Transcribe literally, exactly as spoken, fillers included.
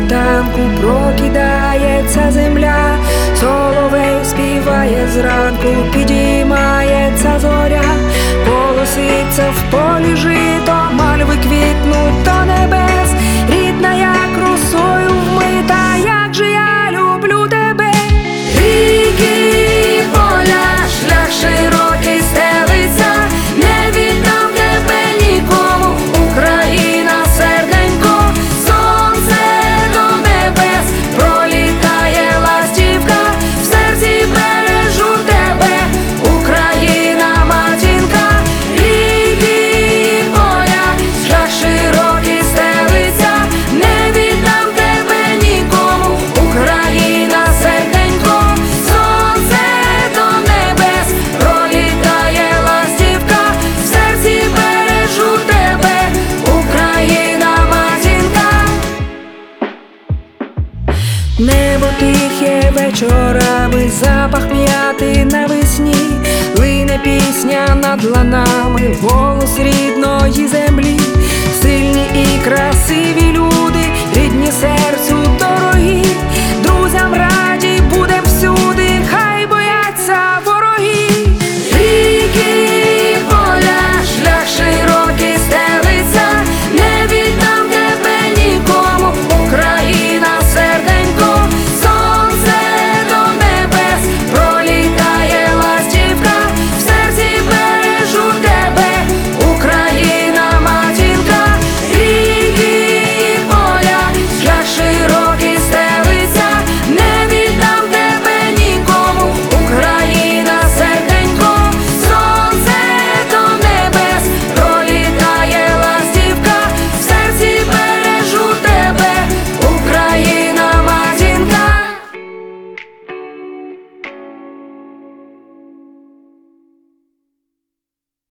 світанку прокидається земля, соловей співає зранку, підіймається зоря, колоситься в полі жито, мальви квітнуть до небес, рідна, як росою вмита, як же я люблю тебе. Ріки, поля, шлях широкий стелиться, не віддам тебе нікому, Україна, серденько, сонце до небес, пролітає ластівка, в серці бережу тебе, Україна, матінка. Ріки, поля, шлях широкий стелиться, не віддам тебе нікому, Україна, серденько, сонце до небес, пролітає ластівка, в серці бережу тебе, Україна, матінка. Небо тихе вечорами, запах м'яти навесні, лине пісня над ланами, голос рідної землі, сильні і красиві люди, рідні серцю дорогі.